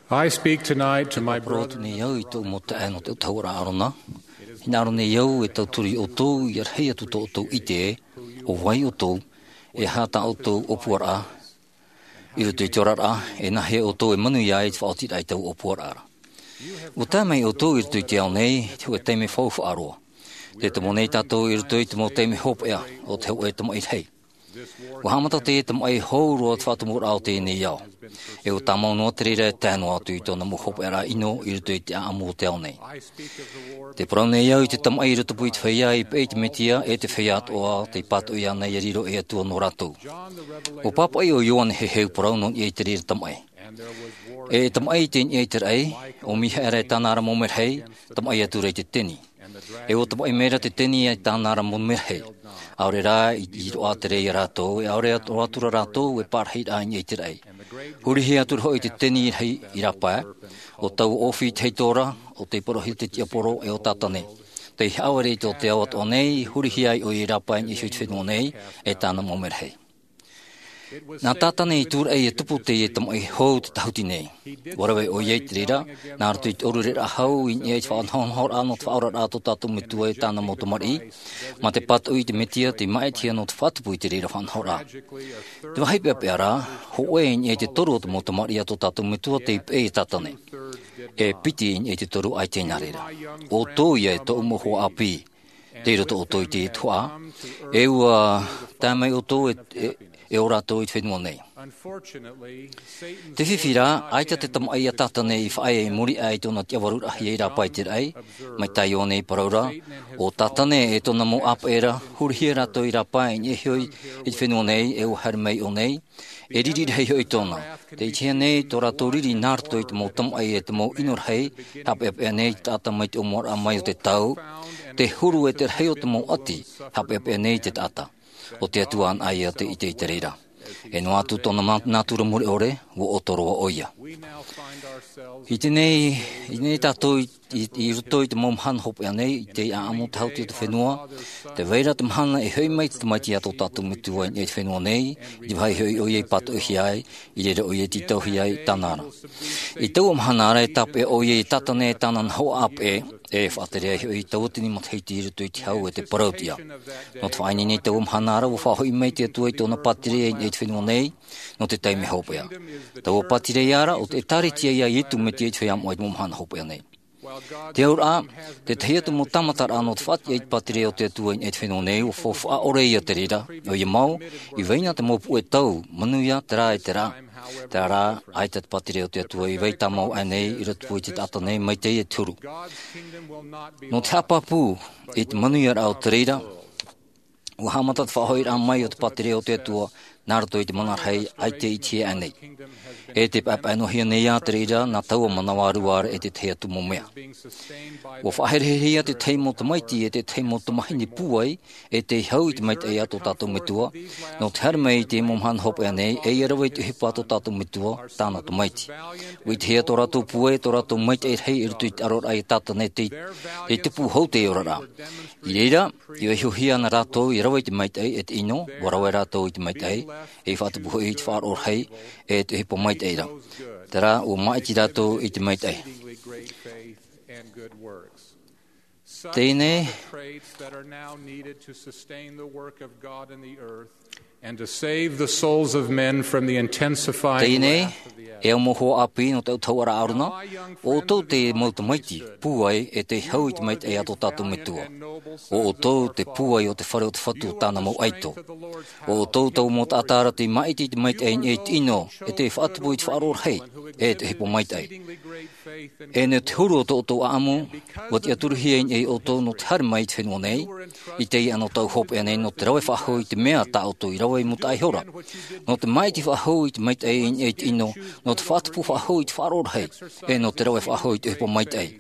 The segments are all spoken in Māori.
I speak tonight to my Brot brother. ni yau I tō mo te ano te taura arona. Hinaro ni yau e tau turi o tō I ar hea tu tō o tō I te o wai o tō e hata o tō opuara I rutu I torara e nahe o tō e manu ia e te whaotira I tau opuara. O tā mai o tō I rutu I te ao nei te ua teime whauwha aroa. Te te mo nei tātou I rutu I te mo teime hopa ea o te ua e te mo I hei. O hamata te te mo ai hou roa te whatumura ao te nei au. E o tamau noa te reira e tēnu atu I tōna mo hopa era ino I rutu I te amo te ao nei. Te parau nei au I te tamu ai rutu pui te whaia I pei te metia e te whaia atoa te pato I ana I riro e atua no ratou. O papa ai o Ioan he heu parau non I te reira tamu ai. E tamu ai te I te rei, o miha era e tānara mo merhei, tamu ai atu rei te teni. E o tamu ai mera te teni e tānara mo merhei. Aore rā I roa te rei rātou, e aore atura rātou e pārhei rā I te rei. Huri he atur hoi te teni hei I rapa, o tau ofi te tora, o te porohi te tiaporo e o tatane. Te haore I te awat o nei, huri hi ai o I rapa I hui whenua nei, e tāna mo merhei. Nā tātane I tūra e tupu te e tamu I hou te tahuti nei. Warawe o iei te rira, nā ratu I oru rira hau I nye I whaanhonhor anō te whaora rātou tātou mitua e tāna mo tamari, ma te patu I te metia te maetia no te whatupu I te rira whaanhor rā. Te wahipea pia rā, ho oe I nye te toru o te mo tamari ato tātou mitua te I e tātane. E piti I nye te toru ai tēnā rira. O tō ia e tō umoho api, te roto o tō I te tua, e ua tāmai o tō e o rātou I te whenua nei. Te whiwhira, aita te tamu ai a tātane I whae e muri ai tōna te awaru ahi e rāpai te rei, mai tai o nei paraura, o tātane e tōna mo apa era, hurihia rātou I rāpai I hioi I te whenua nei, e o harimei o nei, e riri hei hoi tōna. Te itia nei, tō rātou riri nārto I te mo tamu ai e te mo inor hei, hape e nei tāta mai te omora mai o te tau, te huru e te rei o te mo ati, hape e nei te tāta. O te atuan ai a te I te reira. E no atu tōna nātura muri ore, wo otoroa oia. I nei tātou I ruto I te momhana hopo ia nei, I te amo te hauti o te whenua, te veira te mahana e hoi mai te maiti ato tātou mitua I te whenua nei, I te vai hoi oia I pato uhi ai, I rere oia I tauhi ai tānara. I tau amahana ara e tape oia I tatane e tānan hoa ape e whaatere ai hoi tauatini mat heiti I ruto I te hau e te parautia. No te whaini nei tau amahana ara, wo whahoi mai te atua I tōna patere I te whenua nei, no te taime hopo ia. Tau patire ara, o te taritia ia I tu me te whai amo I te momhana hopo ia nei. Te aura, te tehia te mo tamatara anō te whati I te patire o te atua I te whenua nei, o whawha ore ia te rira, o I mau, I veina te mopu e tau, manu ia te rā e te rā. Te rā, aita te patire o te atua I vei tamau anei, I ratu I te tata nei, mai te I turu. No te hapapu, I te manu ia rā o te rira, o hamata te whahoi rā mai o te patire o te atua, nārato I te manarhei, ai te itie anei. E te papainohia nei a te rira, nā taua manawaruara e te te atu mo mea. O whaherehia te teimo te maiti e te teimo te mahini puai, e te hau I te maiti e ato tātou mitua, no te harimei te momhan hopo anei, e irawa I te hipa ato tātou mitua, tāna te maiti. O I te hea tō rātou puai, tō rātou maiti e rei I rutu I te arora ai tāta nei te tipu hau te orara. I reira, I ehuhia na rātou I rawa I te maiti e te ino, warawe rātou I te maiti e whātupuho I te whaaror hei, e te hipo maiti eira. Tera, o maiti rātou I te maiti e. Tēnei, and to save the souls of men from the intensifying wrath of the e o moho api no te utauara aruna, o tau te mauta maiti, puai e te hau I te maiti e ato tātou mitua. O tau te puai o te whare o te whatu tāna mau aito. O tau tau mo ta atara te maiti te maiti e te ino, e te whaatupu I te whaaror hei, e te hipo maiti ei. E ne te huru o tau tau aamu, wa te aturuhi e o tau no te hari mai te whenua nei, I te I ano tau hopo e nei no te rawe whahau I te mea ta o tau I rawe I muta ai hora. No te maiti whahau I te maiti e te ino, no te whaatupu whahau I te whaaror hei, e no te rawe whahau I te hipo maiti ei.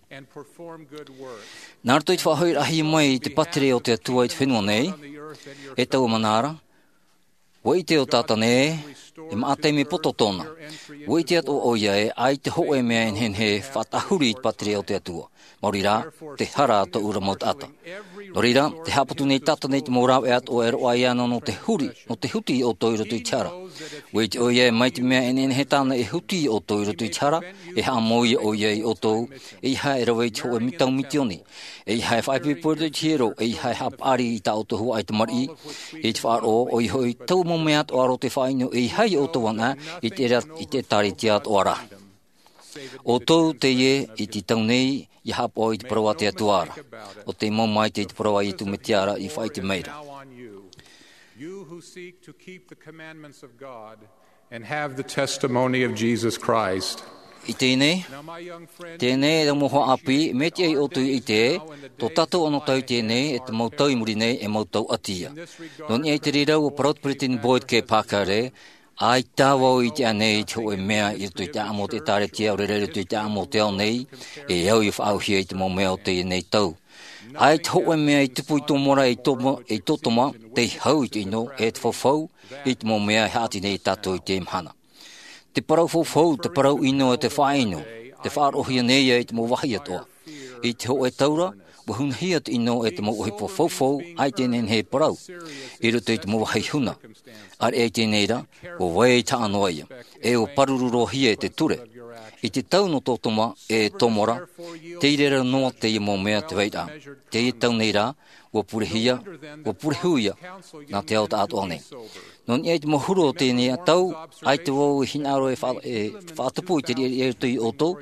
Nārto I te whahau ahi mai I te patere o te atua I te whenua nei, e tau manara, wa I te o tātane, e maate me poto tona. Woi te ato o ia e ai te ho e mea hen he whatahuri I patria o te atua. Maurira, te hara to ura maut ata. Norira, te haputu nei tata nei te morau e ato o ero ai ana no te huri, no te huti o toiro tui chara. Wei te o ia e mai te mea enen he tāna e huti o toiro tui chara, e ha moi o ia I o tou, e iha e rawei te ho e mitau mitioni. E iha e whaipi puerto I hero, e iha e hapari I ta o tohu ai te mari, e te whaaro o iho I tau mo mea o aro te whaino, e iha I o tau anga, I te tari te ato ara. O tau te ie I te tau nei, I hapo I te parawa te atuara. O te mo mai te parawa I tu me te ara I whai te meira. You who seek to keep the commandments of God and have the testimony of Jesus Christ. I tēnei, tēnei e moho api, me te ei o tui I te, tō tatou ano tau tēnei e te mautau I muri nei e mautau atia. Noni ei te rira o Proud Britain Boyd ke Pakare, ai tāwau I te anei te ho e mea I tui te amo te tare tia o rere tui te amo te au nei, e au I whaauhia I te mau mea o te nei tau. Ai te ho e mea I tupu I tō mora I tōtoma, te hau I te ino e te whawhau, I te mau mea I hati nei tātou I te mhana. Te parau whawhau, te parau ino e te whaino, te whaarohia nei e te mau wahi atoa. I te ho e taura, wahunahia te ino e te mau ohipo whawhau, ai tēnen he parau. I ruto I te mau wahi huna. Ar e tēnei ra, o wei ta anoia, e o parururohia e te ture. I te tau no tōtoma e tōmora, te irera noa te I mau mea te weita. Te I tau nei ra, o purehuia, nā te au ta ato ane. Non e te mohuro o tēnei a tau, ai te wau hinaro e whaatapu I te e tui o tō.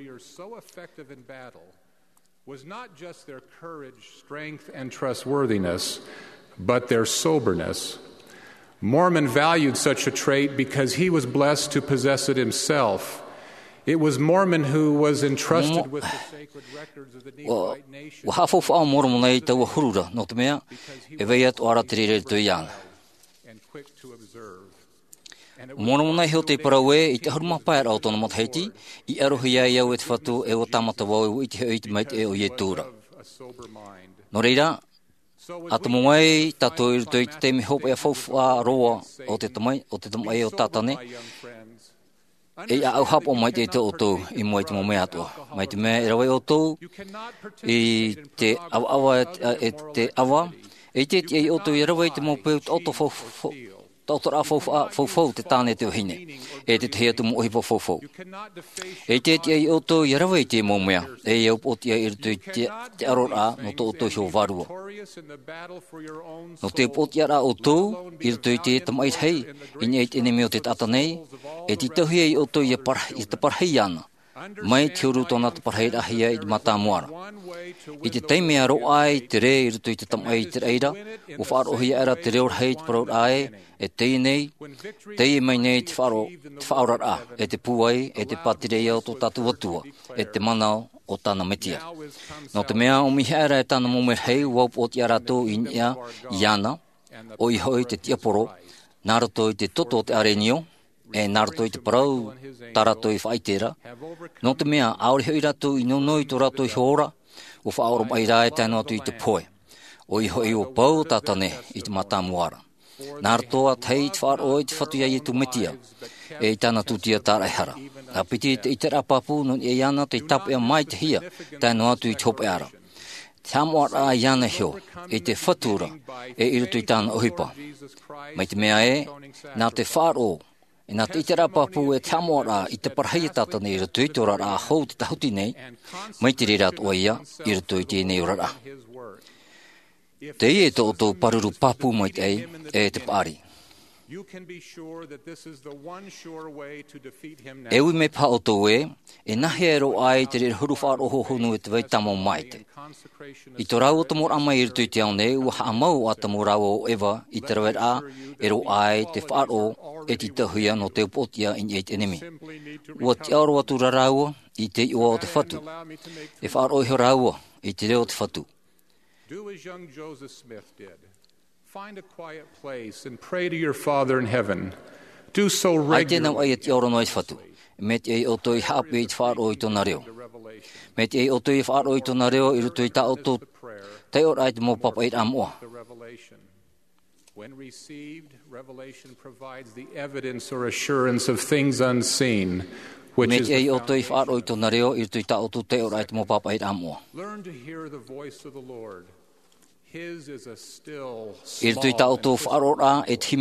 Was not just their courage, strength, and trustworthiness, but their soberness. Mormon valued such a trait because he was blessed to possess it himself. It was Mormon who was entrusted with the sacred records of the Nephilite nation. Wa hafo wha Mormon nei tau hurura, no te mea, e wei atu ara te rere tui ana. Mormon nei heo te parawe I te harumapai ar autona mat heiti, I arohi ai au e te whatu e o tamata wau I te heo I te mait e o ie tūra. No reira, ata mongai tato I ruto I te me hope e a whawha roa o te tamai o tatane, e a au hapo mai te o tō I moi te momea atua. Mai te mea e rawai o tō I te awa e te awa, e te e o tō I rawai te mopeu o tō tautora whawhau te tāne te o hine, e te hea tu mo hipo whawhau. E te e o tō I rawai te momea, e au poti I ruto I te arora no tō o tō hio varua. No te poti ara o tō, I ruto I te tamait hei, I nei te enemi o te tata nei, e te tauhia I o tō I te parhei ana, mai te uru tōna te parhei ahia I mata moara. I te teimea ro ai te re I ruto I te tamai te reira, o whaarohi ara te reo hei te parau ai, e tei nei, tei mai nei te whaorar a, e te puai, e te patireia o tō tatu watua, e te manao o tāna metia. No te mea o mihi ara e tāna momer hei, waup o te arato I nia I ana, o I hoi te tiaporo, nārato I te toto te arenio, e nārato I te parau, tarato I whaitera. No te mea, aore hoi rato I nonoi tō rato I hora, o whaoro mai rā e tāna atu I te poe. O I hoi o pau tātane I te mata moara. Nārato a tei te whaaro I te whatuia I tu metia, e I tāna tutia tāraihara. A piti I te rapapu non e iana te tapu e mai te hia, tāna atu I te hope ara. Te hamoara a iana heo, e te whatura, e irutu I tāna ohipa. Mai te mea e, nā te whaaro, e nā te rapapu e te hamoara I te parhei tātane I rutu I te ora a hou te tahuti nei, mai te rira atu ia, I rutu I te nei ora. Te e tō tō paruru papu mai te ei, e te pari. E ui me pa o tō e nahi ero ai te rira huru whaaro hohonu e te wei tamo mai te. I tō rau o te mora mai I rutu I te au nei, ua haamau a te mora o ewa I te rawet a, ero ai te whaaro e te tahuia no te upotia I e te enemi. Ua te aoro atu raraua I te iwa o te whatu. E whaaro I ho raua I te reo te whatu. Do as young Joseph Smith did. Find a quiet place and pray to your Father in heaven. Do so regularly. Ai tēnau ai te oro noi whatu. Me te ei o toi hape I te whaaro I tōna reo. Me te ei o toi whaaro I tōna reo I ruto I ta o tō te ora ai te mō papa I amoa. When received, revelation provides the evidence or assurance of things unseen, which is the foundation. Learn to hear the voice of the Lord. His is a still, small, one that is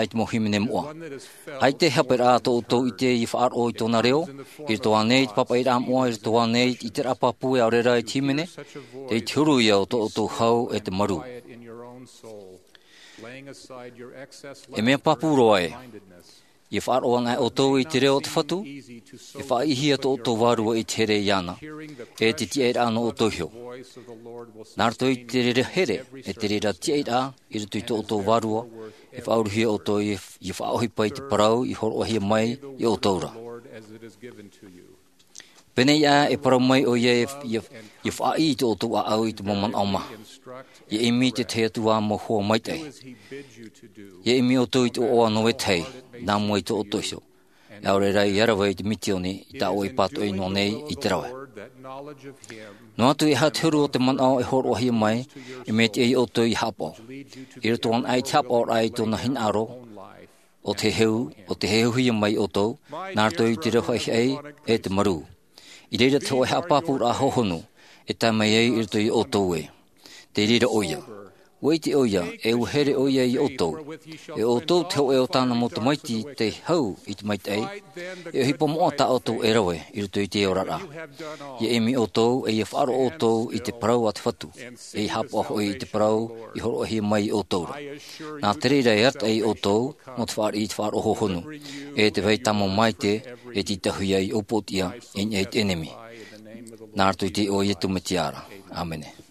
quiet in your own soul, laying aside your excess mindedness. If I own I auto it real fatu, if I hear to waru it here yana, et it an auto hill. Narto it here, et it a theatre, it to auto waru, if out here auto if I pay the pro, if or he may, yotora. Benea a pro may o ye if I eat auto out moment oma. Ye immediate here to one more might I. Ye immediate to one no way. Nam way to Otosho. Aurera Yaraway Mitioni, Taway Pato in One Itera. Not to have heard the man or him may, emit a auto hapo. It one I tap or I to Nahin Arrow, or the hill, or the hill he may auto, Narto Tirafai et Maru. It did to Hapapu Ahohonu, a time may to auto way. They did Oya. Wait oya, head oya auto. The auto tell Eltana Motomaiti, te ho, it might a hippomota auto airway, il to it ora. Ye emi auto, a far auto, it pro at fatu. A hap of it pro, you he my auto. Now 3 days a auto, not far eat far ohonu. Et veitamo mighty, et it a huya opotia in 8 enemy. Nartuti oye to metiara. Amen.